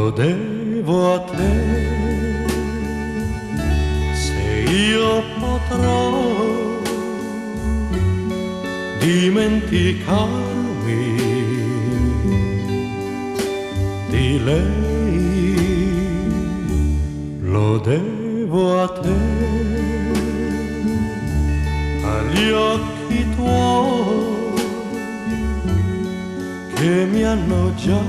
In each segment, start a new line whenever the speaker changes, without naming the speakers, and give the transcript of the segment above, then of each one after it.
lo devo a te. Se io potrò dimenticarmi di lei, lo devo a te, agli occhi tuoi che mi hanno già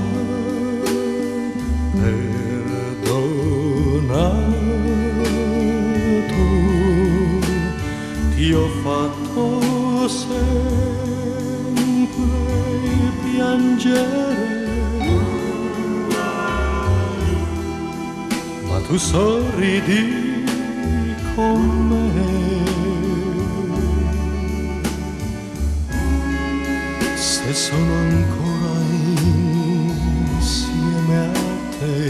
perdonato. Ti ho fatto sempre piangere, ma tu sorridi con me. Se sono ancora insieme a te,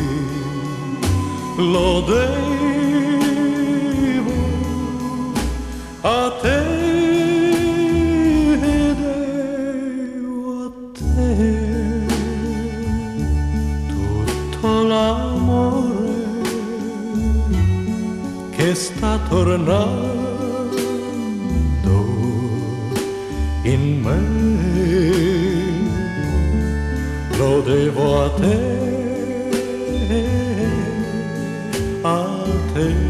lo devo a te, devo a te tutto l'amore che sta tornando in me. Lo devo a te, a te.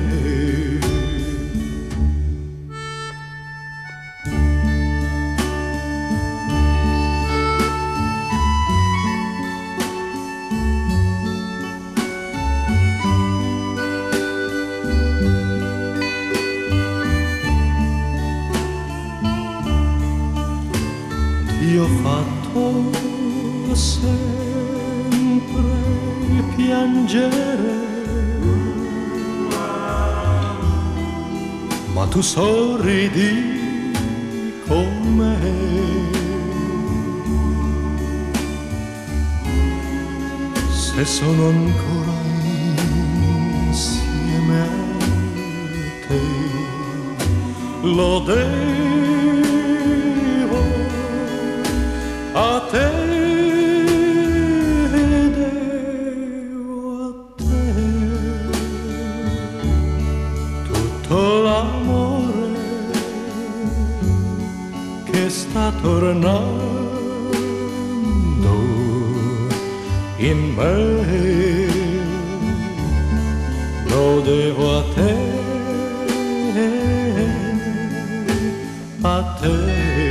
Ti ho fatto sempre piangere, ma tu sorridi con me. Se sono ancora insieme a te, lo devo a te, devo a te tutto l'amore che sta tornando in me. Lo devo a te, a te.